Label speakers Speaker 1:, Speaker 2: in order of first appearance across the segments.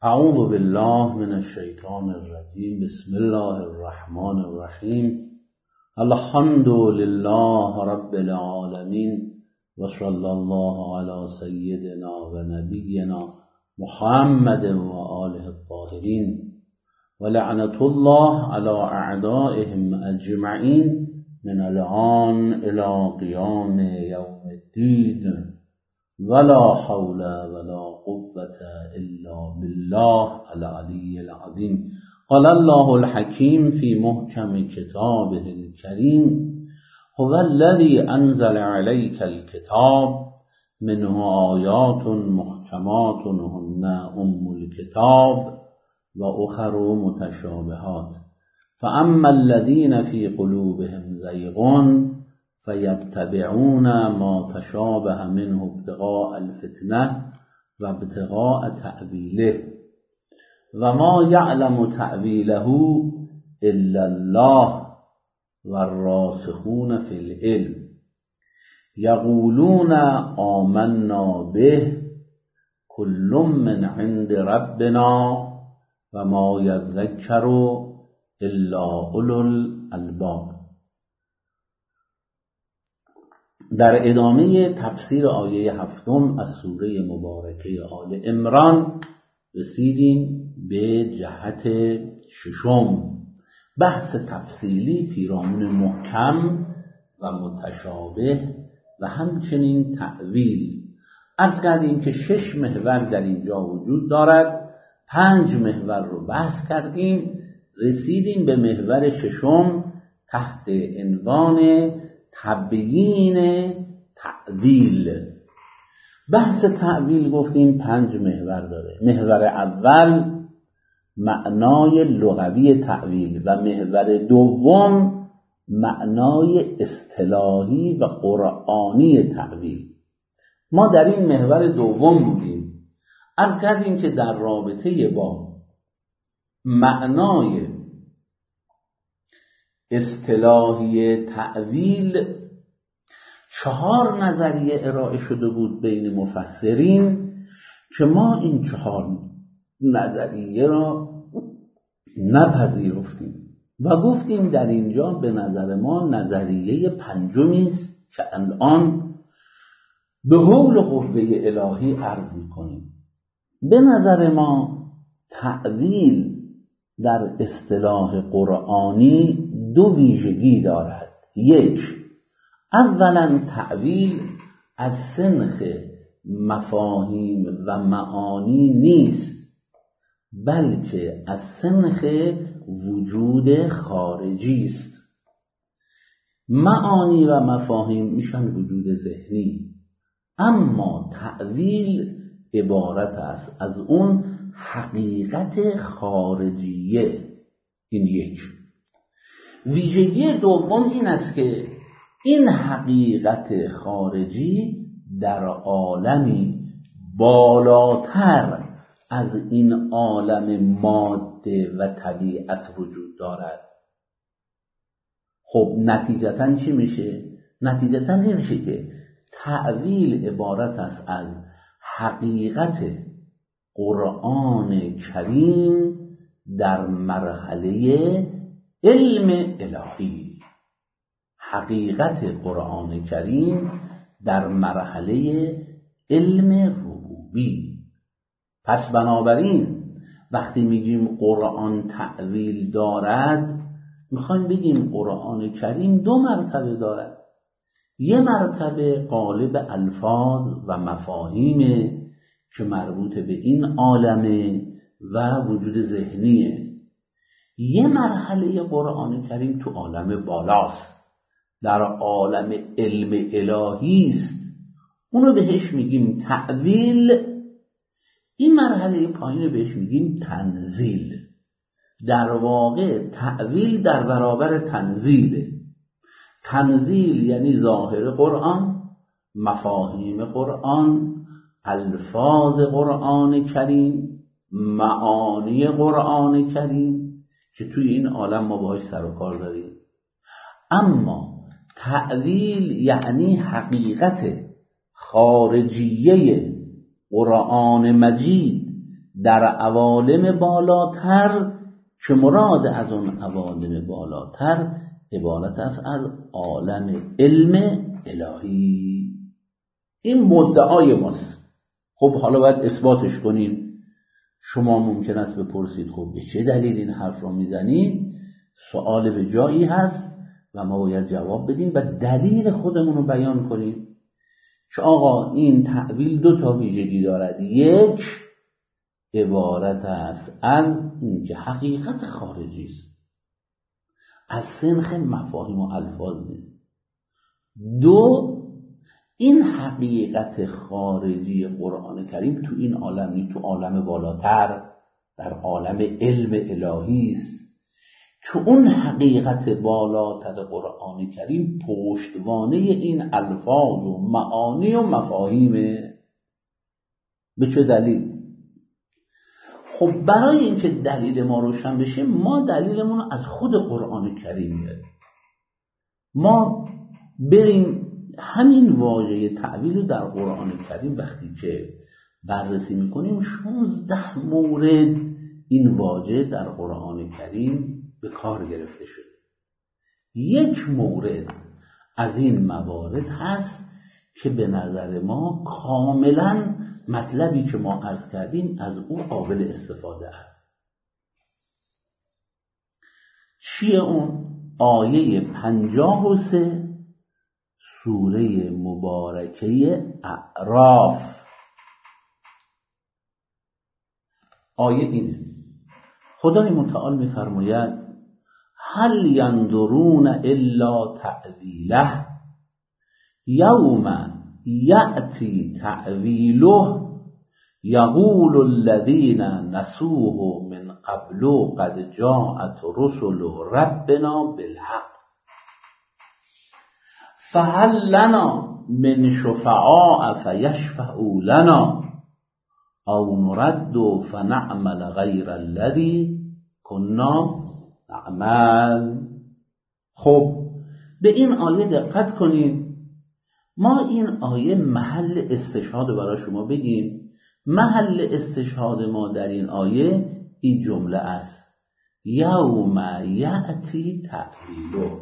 Speaker 1: اعوذ بالله من الشیطان الرجیم. بسم الله الرحمن الرحیم. الحمد لله رب العالمین و صلی الله علی سیدنا و نبینا محمد و آله الطاهرین و لعنت الله علی اعدائهم اجمعین من الان الی قیام یوم الدین ولا حول ولا قوة الا بالله العلی العظیم. قال الله الحکیم فی محکم کتابه الکریم هو الذی انزل علیک الکتاب منه آیات محکمات هن ام الکتاب و اخر متشابهات فاما الذین فی قلوبهم زیغ فیتبعون ما تشابه منه ابتغاء الفتنه و ابتغاء تأویله و ما یعلم تأویله الا الله و الراسخون فی العلم یقولون آمنا به کل من عند ربنا و ما یذکر الا اولو الالباب. در ادامه تفسیر آیه 7 از سوره مبارکه آل عمران رسیدیم به جهت 6، بحث تفصیلی پیرامون محکم و متشابه و همچنین تأویل. عرض کردیم که 6 محور در اینجا وجود دارد، 5 محور رو بحث کردیم، رسیدیم به محور 6 تحت عنوان تبیین تأویل. بحث تأویل گفتیم 5 محور داره. محور اول معنای لغوی تأویل و محور دوم معنای اصطلاحی و قرآنی تأویل. ما در این محور دوم بودیم. عرض کردیم که در رابطه با معنای اصطلاحی تأویل 4 نظریه ارائه شده بود بین مفسرین که ما این 4 نظریه را نپذیرفتیم و گفتیم در اینجا به نظر ما نظریه 5 است که الان به حول قوه الهی عرض می‌کنیم. به نظر ما تأویل در اصطلاح قرآنی 2 ویژگی دارد. 1، اولا تأویل از سنخ مفاهیم و معانی نیست، بلکه از سنخ وجود خارجی است. معانی و مفاهیم میشن وجود ذهنی، اما تأویل عبارت است از اون حقیقت خارجیه. این 1. ویژگی دوم این است که این حقیقت خارجی در عالمی بالاتر از این عالم ماده و طبیعت وجود دارد. خب نتیجتاً چی میشه؟ نتیجتاً این میشه که تأویل عبارت است از حقیقت قرآن کریم در مرحله علم الهی. حقیقت قرآن کریم در مرحله علم ربوبی. پس بنابراین وقتی میگیم قرآن تأویل دارد، میخوایم بگیم قرآن کریم 2 مرتبه دارد. 1 مرتبه قالب الفاظ و مفاهیمه که مربوط به این عالمه و وجود ذهنیه. 1 مرحله قرآن کریم تو عالم بالاست، در عالم علم الهی است، اونو بهش میگیم تأویل. این مرحله پایین بهش میگیم تنزیل. در واقع تأویل در برابر تنزیله. تنزیل یعنی ظاهر قرآن، مفاهیم قرآن، الفاظ قرآن کریم، معانی قرآن کریم که توی این عالم ما باهاش سر و کار داریم. اما تأویل یعنی حقیقت خارجیه قرآن مجید در عوالم بالاتر که مراد از اون عوالم بالاتر عبارت است از عالم علم الهی. این مدعای ماست. خب حالا باید اثباتش کنیم. شما ممکن است بپرسید خب به چه دلیل این حرف را میزنید؟ سوال به جایی هست و ما باید جواب بدیم و دلیل خودمون رو بیان کنیم که آقا این تأویل 2 ویژگی دارد. یک، عبارت است از اینکه حقیقت خارجی است، از سنخ مفاهیم و الفاظ نیست. 2، این حقیقت خارجی قرآن کریم تو این عالم نیست، تو عالم بالاتر در عالم علم الهی است که اون حقیقت بالاتر قرآن کریم پشتوانه این الفاظ و معانی و مفاهیمه. به چه دلیل؟ خب برای اینکه دلیل ما روشن بشه ما دلیلمون از خود قرآن کریم میاریم. ما بریم همین واژه تأویل رو در قرآن کریم وقتی که بررسی میکنیم 16 مورد این واژه در قرآن کریم به کار گرفته شده. یک مورد از این موارد هست که به نظر ما کاملا مطلبی که ما عرض کردیم از او قابل استفاده است. چیه اون؟ آیه 53 سوره مبارکه اعراف. آیه اینه، خدای متعال می‌فرماید هل ينظرون الا تأویله یوم یأتی تأویله یقول الذین نسوه من قبل قد جاءت رسل ربنا بالحق فهل لنا من شفعاء فیشفعوا لنا او نرد فنعمل غیر الذی کنا نعمل. خب به این آیه دقت کنید. ما این آیه محل استشهاد برای شما بگیم. محل استشهاد ما در این آیه این جمله است، یوم یأتی تأویله،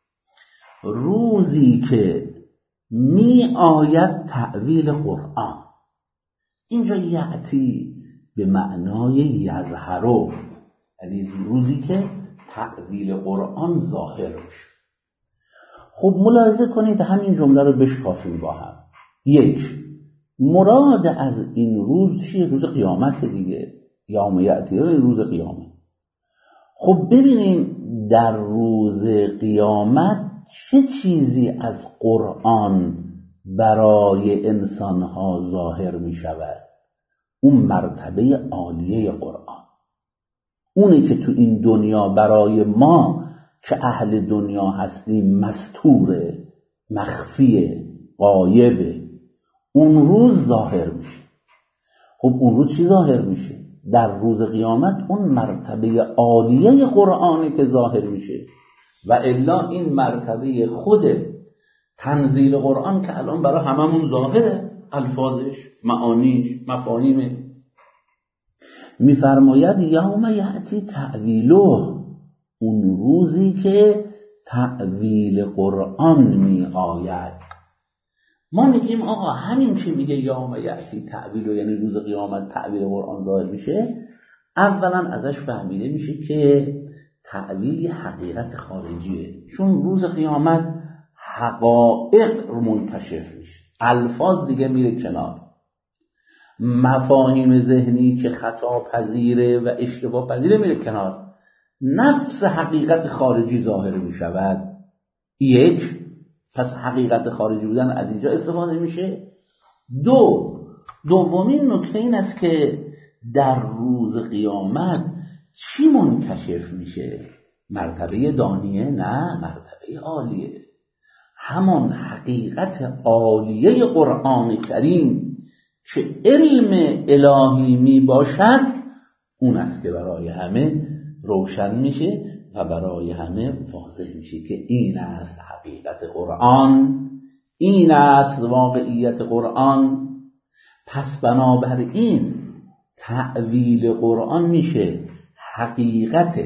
Speaker 1: روزی که می آید تأویل قرآن. اینجا یأتی به معنای یظهرو، یعنی روزی که تأویل قرآن ظاهر میشه. خب ملاحظه کنید همین جمله رو بشکافیم با هم. یک، مراد از این روز چیه؟ روز قیامت دیگه، یوم یأتی روز قیامت. خب ببینیم در روز قیامت چه چیزی از قرآن برای انسانها ظاهر می شود؟ اون مرتبه عالیه قرآن، اونی که تو این دنیا برای ما که اهل دنیا هستیم مستوره، مخفیه، غایبه، اون روز ظاهر میشه. خب اون روز چی ظاهر میشه؟ در روز قیامت اون مرتبه عالیه قرآنی که ظاهر میشه. و الا این مرتبه خود تنزیل قرآن که الان برای هممون ظاهره، الفاظش، معانیش، مفاهیمه. میفرماید یوم یأتی تأویله، اون روزی که تأویل قرآن می آید. ما میگیم آقا همین که میگه یوم یأتی تأویله یعنی روز قیامت تأویل قرآن ظاهر میشه، اولا ازش فهمیده میشه که تأویل حقیقت خارجیه، چون روز قیامت حقایق منکشف میشه، الفاظ دیگه میره کنار، مفاهیم ذهنی که خطا پذیره و اشتباه پذیره میره کنار، نفس حقیقت خارجی ظاهر میشود. یک، پس حقیقت خارجی بودن از اینجا استفاده میشه. دومین نکته این است که در روز قیامت چی منکشف میشه؟ مرتبه دانیه؟ نه، مرتبه عالیه، همان حقیقت عالیه قرآن کریم که علم الهی می باشد، اون است که برای همه روشن میشه و برای همه واضح میشه که این است حقیقت قرآن، این است واقعیت قرآن. پس بنابراین تأویل قرآن میشه حقیقت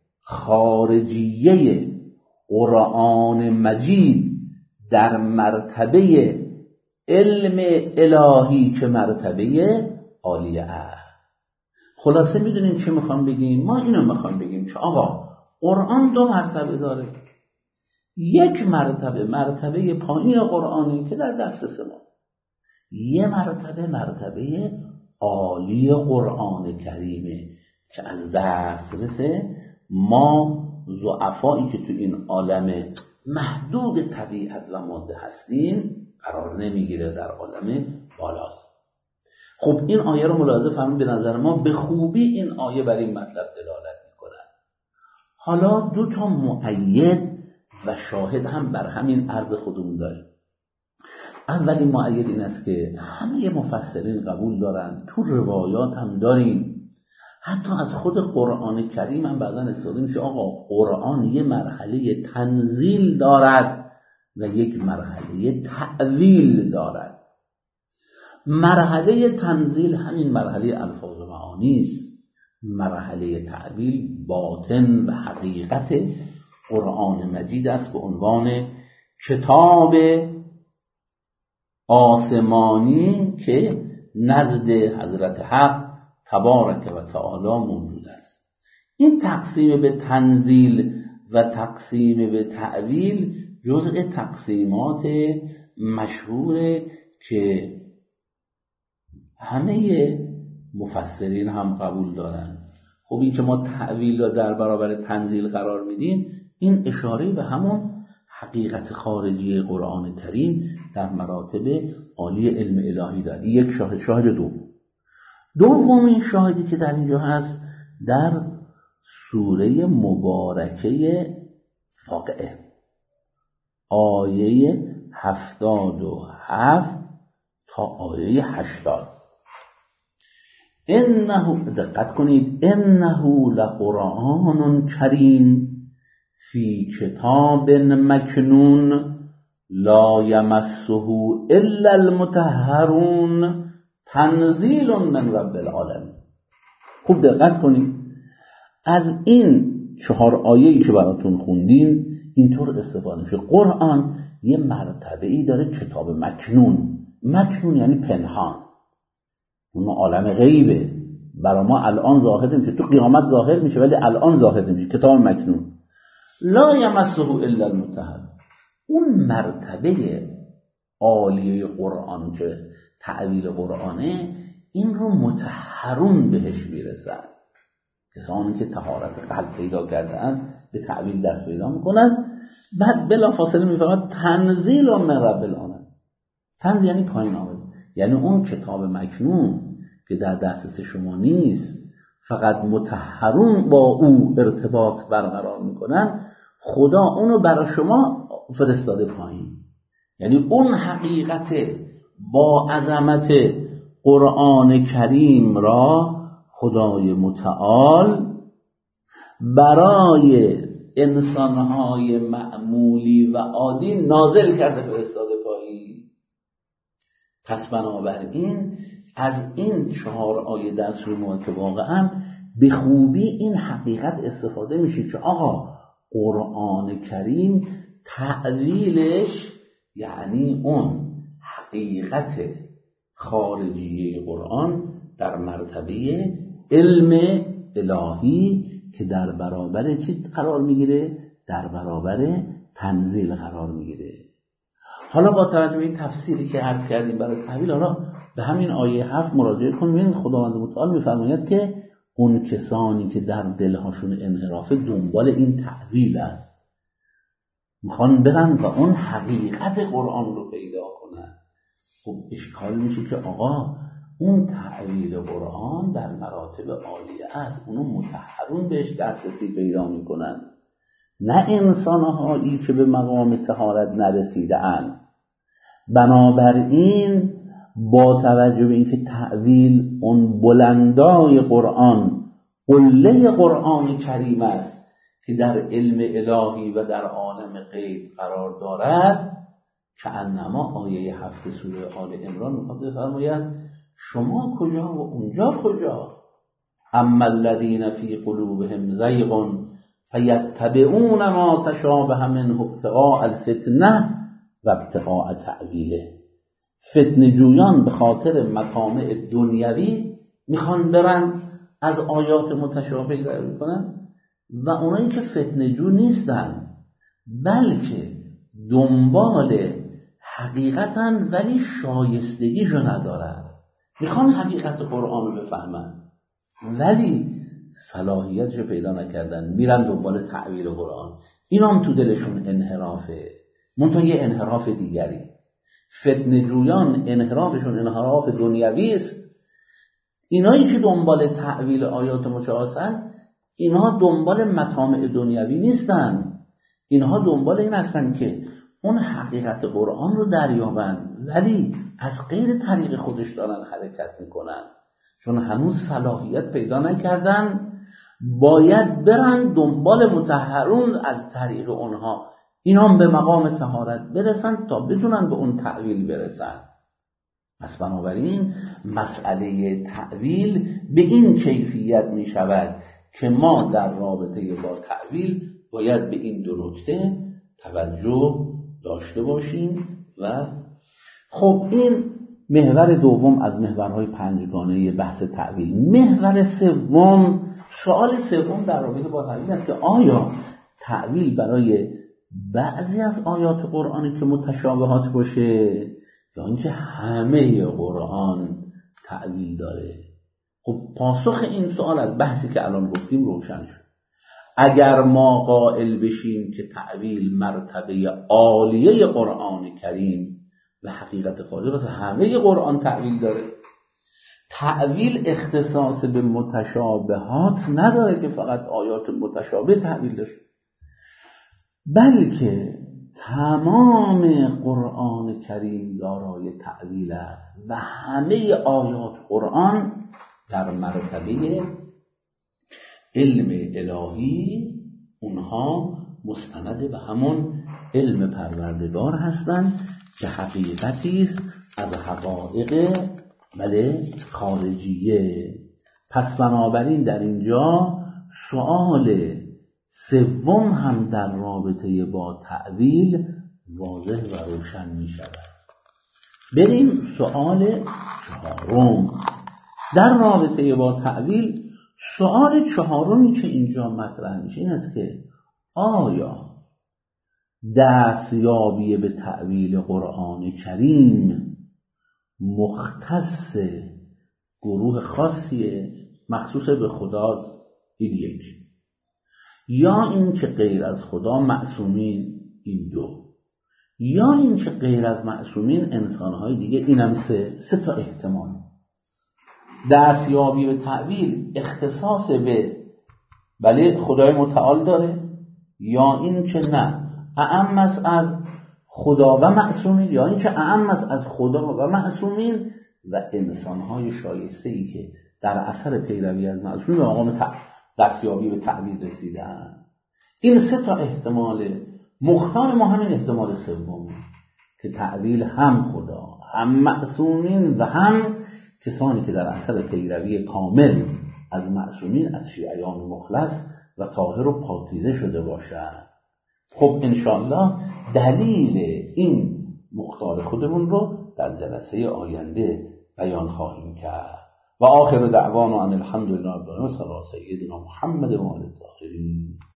Speaker 1: خارجیه قرآن مجید در مرتبه علم الهی که مرتبه عالیه است. خلاصه میدونین چه میخوام بگیم؟ ما اینو میخوام بگیم که آقا قرآن دو مرتبه داره. یک مرتبه پایین قرآنی که در دسترس ما، یه مرتبه عالی قرآن کریمه که از دسترس ما ضعفایی که تو این عالم محدود طبیعت و ماده هستیم قرار نمیگیره، در عالم بالاست. خب این آیه رو ملاحظه فرمایید، به نظر ما به خوبی این آیه بر این مطلب دلالت میکنه. حالا دو تا مؤید و شاهد هم بر همین عرض خودمون داریم. اولین مؤید این است که همه مفسرین قبول دارند، تو روایات هم داریم، حتی از خود قرآن کریم هم بعضا استفاده میشه، آقا قرآن یه مرحله تنزیل دارد و یک مرحله تأویل دارد. مرحله تنزیل همین مرحله الفاظ و معانی است، مرحله تأویل باطن و حقیقت قرآن مجید است به عنوان کتاب آسمانی که نزد حضرت حق تبارک و تعالی موجود است. این تقسیم به تنزیل و تقسیم به تأویل جزء تقسیمات مشهوره که همه مفسرین هم قبول دارن. خب این که ما تأویل را در برابر تنزیل قرار میدیم، این اشاره به همون حقیقت خارجی قرآن کریم در مراتب عالی علم الهی داره. یک شاهد دومین شاهدی که در اینجا هست در سوره مبارکه واقعه آیه 77 تا آیه 80. انه، دقت کنید، انه لقرآن کریم فی کتاب مکنون لا یمسه الا المطهرون تنزیل من رب العالمین. خوب دقت کنید، از این 4 آیه‌ای که براتون خوندیم اینطور استفاده میشه. قرآن یه مرتبه‌ای داره، کتاب مکنون. مکنون یعنی پنهان، اون عالم غیبه، برای ما الان ظاهر نمیشه، تو قیامت ظاهر میشه ولی الان ظاهر نمیشه. کتاب مکنون لا یمسه الا المطهر، اون مرتبه عالیه قرآن که تأویل قرآنه، این رو مطهرون بهش میرسن. کسانی که طهارت قلب پیدا کردن به تأویل دست پیدا میکنن. بعد بلافاصله میفهمد تنزیل من رب العالمین. تنزیل یعنی پایین آمده، یعنی اون کتاب مکنون که در دسترس شما نیست، فقط مطهرون با او ارتباط برقرار میکنن، خدا اونو برای شما فرستاده پایین. یعنی اون حقیقت با عظمت قرآن کریم را خدای متعال برای انسانهای معمولی و عادی نازل کرده، فرستاده پایین. پس بنابراین از این 4 آیه در سوره مبارکه واقعا به خوبی این حقیقت استفاده میشه که آقا قرآن کریم تأویلش یعنی اون حقیقت خارجی قرآن در مرتبه علم الهی که در برابر چی قرار میگیره؟ در برابر تنزیل قرار میگیره. حالا با توجه به این تفسیری که عرض کردیم برای تأویل، حالا به همین آیه 7 مراجعه کنیم. خداوند متعال میفرماید که اون کسانی که در دلهاشون انحرافه دنبال این تأویلن، میخوان برن و اون حقیقت قرآن رو پیدا کنن. خب اشکال میشه که آقا اون تأویل قرآن در مراتب عالیه است، اونو مطهرون بهش دسترسی پیدا میکنن، نه انسانهایی که به مقام طهارت نرسیده اند. بنابراین با توجه به اینکه تأویل اون بلندای قرآن، قله قرآن کریم است که در علم الهی و در عالم غیب قرار دارد، که انما آیه 7 سوره آل عمران میخواد بفرماید شما کجا و اونجا کجا؟ اما الذین فی قلوبهم زیغ فیتبعون ما تشابه منه ابتغاء الفتنه و ابتغاء تأویله. فتنه جویان به خاطر مطامع دنیوی میخوان برن از آیات متشابه پیروی کنن، و اونایی که فتنه جو نیستن بلکه دنبال حقیقتن ولی شایستگیشو ندارن، میخوان حقیقت قرآن رو بفهمن ولی صلاحیتشو پیدا نکردن، میرن دنبال تأویل قرآن. این هم تو دلشون انحرافه، منتها یه انحراف دیگری. فتنه جویان انحرافشون انحراف دنیوی است. اینایی که دنبال تأویل آیات مشابهن، اینها دنبال مطامع دنیوی نیستن، اینها دنبال این هستن که اون حقیقت قرآن رو دریابن ولی از غیر طریق خودش دارن حرکت میکنن، چون هنوز صلاحیت پیدا نکردن، باید برن دنبال مطهرون از طریق اونها، اینا به مقام طهارت برسن تا بتونن به اون تأویل برسن. پس بنابراین مسئله تأویل به این کیفیت می شود که ما در رابطه با تأویل باید به این دو نکته توجه داشته باشیم. و خب این محور دوم از محورهای پنجگانه بحث تأویل. محور سوم، سوال سوم در رابطه با تأویل است که آیا تأویل برای بعضی از آیات قرآنی که متشابهات باشه یا اینکه همه قرآن تأویل داره؟ خب پاسخ این سوال از بحثی که الان گفتیم روشن شد. اگر ما قائل بشیم که تأویل مرتبه عالیه قرآن کریم و حقیقت خالص، بس همه قرآن تأویل داره. تأویل اختصاص به متشابهات نداره که فقط آیات متشابه تأویل داشته، بلکه تمام قرآن کریم دارای تأویل است و همه آیات قرآن در مرتبه علم الهی اونها مستند به همون علم پروردگار هستند که حقیقتی است از حقایق خارجیه. پس بنابراین در اینجا سوال سوم هم در رابطه با تأویل واضح و روشن می شود. بریم سوال چهارم در رابطه با تأویل. سوال چهارمی که اینجا مطرح میشه این است که آیا دستیابی به تأویل قرآن کریم مختص گروه خاصیه مخصوص به خداست؟ این یک. یا این که غیر از خدا معصومین؟ این دو. یا این که غیر از معصومین انسانهای دیگه؟ اینم سه تا احتمال. دستیابی به تأویل اختصاص به خدای متعال داره، یا این که نه اعم است از خدا و معصومین، یا این که اعم است از خدا و معصومین و انسانهای شایسته‌ای که در اثر پیروی از معصومین به مقام دستیابی به تأویل رسیدن. این سه تا احتمال. مختار ما همین احتمال سوم که تأویل هم خدا، هم معصومین و هم کسانی که در اثر پیروی کامل از معصومین از شیعیان مخلص و طاهر و پاکیزه شده باشند. خب انشاءالله دلیل این مختار خودمون رو در جلسه آینده بیان خواهیم کرد. و آخر دعوانا ان الحمدلله رب العالمین و صلی علی سیدنا محمد و آله الطاهرین.